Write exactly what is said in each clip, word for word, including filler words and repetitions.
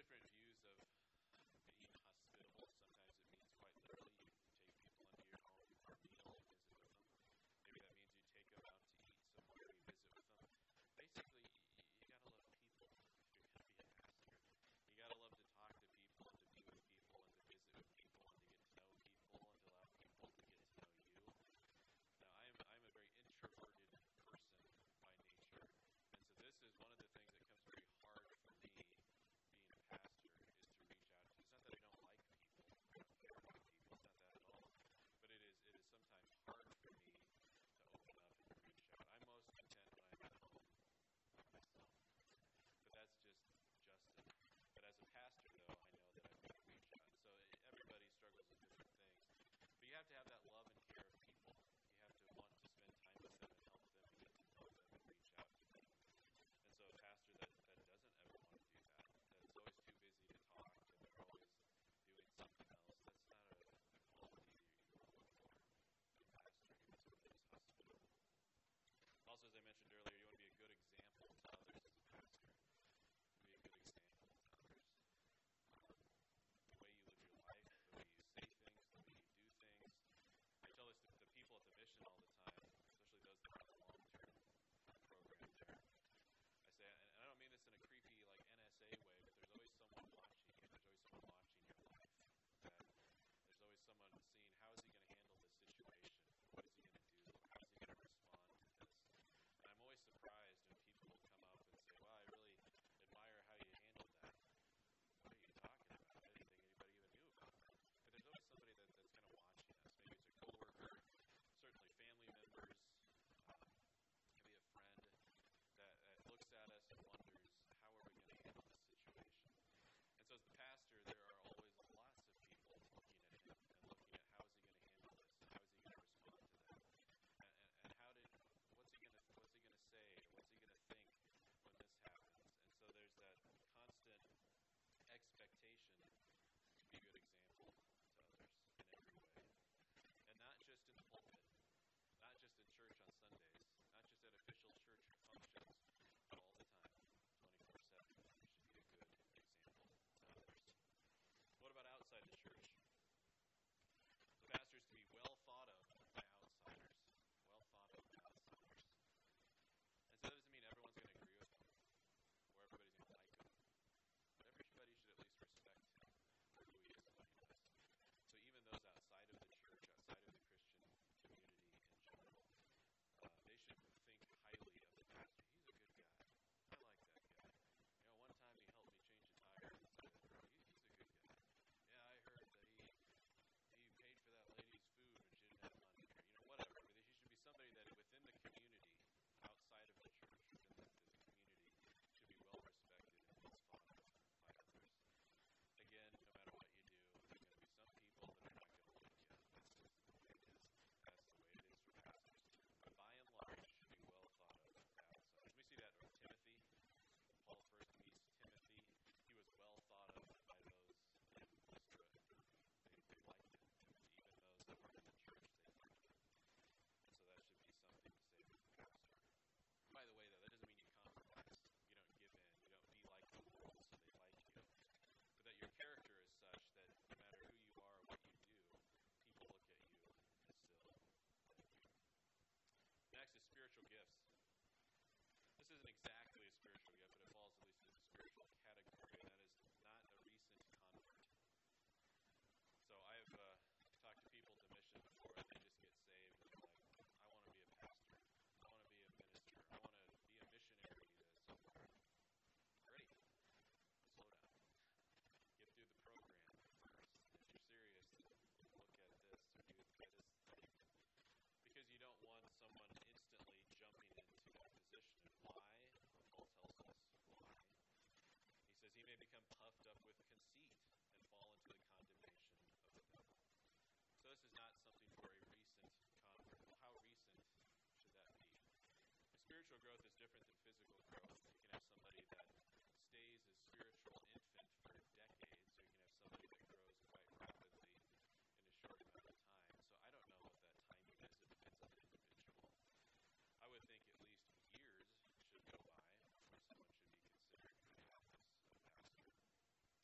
different views of being hospitable. Sometimes it means quite literally you take people into your home for a meal and visit with them. Maybe that means you take them out to eat somewhere, you visit with them. Basically, you, you gotta love people if you're gonna be a pastor. You gotta love to talk to people and to be with people and to visit with people and to get to know people and to allow people to get to know you. Now, I'm I'm a very introverted person by nature, and so this is one of the things that comes very hard for me being a pastor is to reach out to. It's not that I don't like people, I don't care about people. It's not that at all. But it is it is sometimes hard for me to open up and to reach out. I'm most content when I'm at home by myself. But that's just Justin. But as a pastor, though, I know that I've got to reach out. So everybody struggles with different things. But you have to have that love and care of people. You have to want to spend time with them and help them and get to know them and reach out to them. And so a pastor that, that doesn't ever want to do that, that's always too busy to talk, and they're always doing something else, that's not a, a quality that you want to look for in a pastor. You want someone who's hospitable. Also, as I mentioned earlier, you want to be a good example to others as a pastor. Be a good example to others. Um, the way you live your life, the way you say things, the way you do things. I tell this to the people at the mission all the time, especially those that have a long-term program there. I say, and I don't mean this in a creepy, like N S A way, but there's always someone watching you. There's always someone watching your life. That there's always someone seeing how is he going to handle this situation? What is he going to do? How is he going to respond to this? And I'm always surprised when people will come up and say, "Well, I really admire how you handled that." What are you talking about? I didn't think anybody even knew about that. But there's always somebody that, that's kind of watching us. Maybe it's a coworker, certainly family members, um, maybe a friend that, that looks at us and wonders, how are we going to handle this situation? And so as the pastor, there are always lots of people looking at him and looking at how is he going to handle this? How is he going to respond to that? And, and, and how did, what's he going to, what's he going to say? What's he going to think when this happens? And so there's that constant expectation to be a good example to others in every way. And not just in the pulpit, not just in church on Sundays, not just at official church functions, but all the time, twenty-four seven. You should be a good example to others. What about outside the church? The pastor is to be well thought of by outsiders. Well thought of by outsiders. And so that doesn't mean everyone's going to agree with him or everybody's going to like him. But everybody should at least respect him for who he is and what he does. So even those outside of the church, outside of the Christian community in general, uh, they should think highly of the pastor. He's a good guy. I like that guy. You know, one time he helped me change a tire. He, he's a good guy. Yeah, I heard that he he paid for that lady's food when she didn't have money. Or, you know, whatever. But he should be somebody that within the community, outside of the church, within the, the community, should be well respected and well thought of by others. Again, no matter what you do, there's going to be some people that are not going to like you. That's just the way it is. That's the way it is for pastors. But by and large, it should be well thought of by outsiders. We see that with Timothy. When Paul first meets Timothy, he was well thought of by those in Lystra. They, they liked him. Even those that weren't in the church, they liked him. And so that should be something to say for the pastor. By the way, though, that doesn't mean you compromise. You don't give in. You don't be like the world so they like you. But that your character is such that no matter who you are or what you do, people look at you and still like you. Next is spiritual gifts. This isn't exactly a spiritual gift, but it falls at least in the spiritual category, and that is not a recent convert. So I've uh, talked to people to mission before, and they just get saved, and they're like, I want to be a pastor. I want to be a minister. I want to be a missionary to somewhere. Great. Slow down. Get through the program first. If you're serious, look at this or do this thing. Because you don't want someone instantly jumping into that position. And why? Well, Paul tells us why. He says he may become puffed up with conceit and fall into the condemnation of the devil. So this is not something for a recent convert. Well, how recent should that be? And spiritual growth is different than physical growth. You can have somebody that stays a spiritual infant for decades, or you can have somebody that grows quite rapidly in a short amount of time. So I don't know what that timing is. It depends on the individual. I would think at least years should go by before someone should be considered for the office of pastor.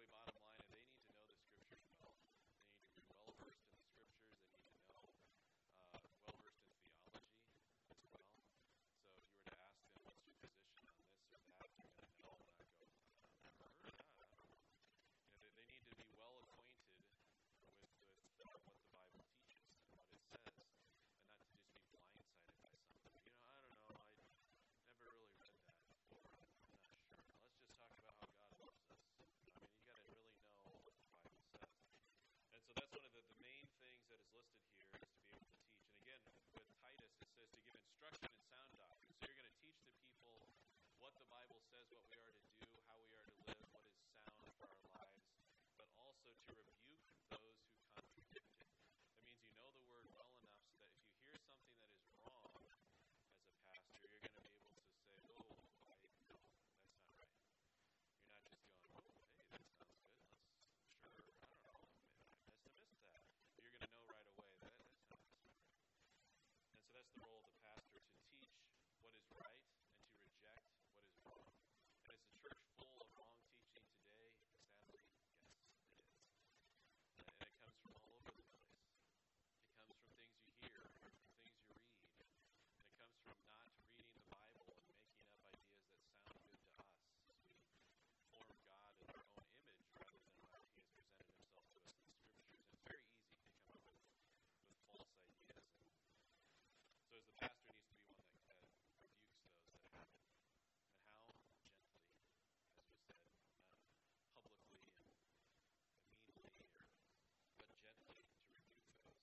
basically, bottom line, is they need to know the scriptures well. They need to be well versed in the scriptures. They need to know uh, well versed in theology as well. So if you were to ask them, "What's your position on this or that?" they're going to know and not go, "I've never heard of that." I don't know. You know, they, they need to be well acquainted with with uh, what the Bible teaches and what it says, and not to just be blindsided by something. You know, I don't know. I never really read that before. I'm not sure. Let's just talk about how God loves us. I mean, you got to really know what the Bible says. And so that's one of the, the main things that is listed here, is to be able to teach. And again, with Titus, it says to give instruction in sound doctrine. So you're going to teach the people what the Bible says, what we are to do, how we are to live, what is sound for our lives, but also to rebuke those who contradict it. That means you know the word well enough so that if you hear something that is wrong as a pastor, you're going to be able to say, "Oh, I, no, that's not right." You're not just going, "Oh, hey, that sounds good. Let's, sure, I don't know, I must have missed that." You're going to know right away that that's not, that's not right. And so that's the role of the pastor, to teach what is right and to reject what is wrong. And is the church full of wrong teaching today? Sadly, yes, it is. And and it comes from all over the place. It comes from things you hear, from things you read. And it comes from not reading the Bible and making up ideas that sound good to us, as we form God in our own image rather than how He has presented Himself to us in the Scriptures. And it's very easy to come up with, with false ideas. And so as the pastor needs to be one that, that rebukes those that have it. And how? Gently, as we said, not publicly and meanly, or, but gently to rebuke those.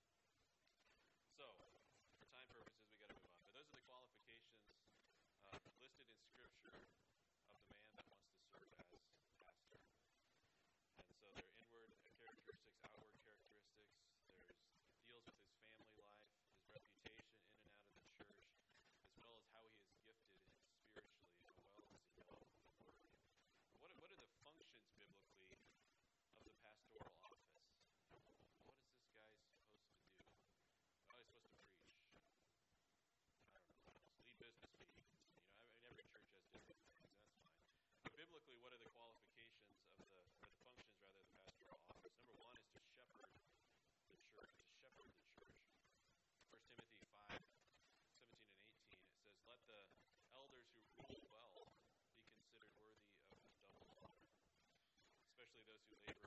So, for time purposes, we got to move on. But those are the qualifications uh, listed in Scripture of the man that wants to serve as pastor. And so there are inward characteristics, outward characteristics. There's deals with his family life, his reputation in and out of the church, as well as how he is gifted spiritually. How well does he know the Word? What are, what are the functions biblically of the pastoral office? What is this guy supposed to do? Oh, he's supposed to preach. I don't know what else. Lead business meetings. You know, I mean, every church has different things. That's fine. But biblically, what are the qualifications of the, or the functions rather, of the pastoral office? Number one is to shepherd the church. To shepherd the church. First Timothy five, seventeen and eighteen, it says, "Let the elders who rule well be considered worthy of double honor, especially those who labor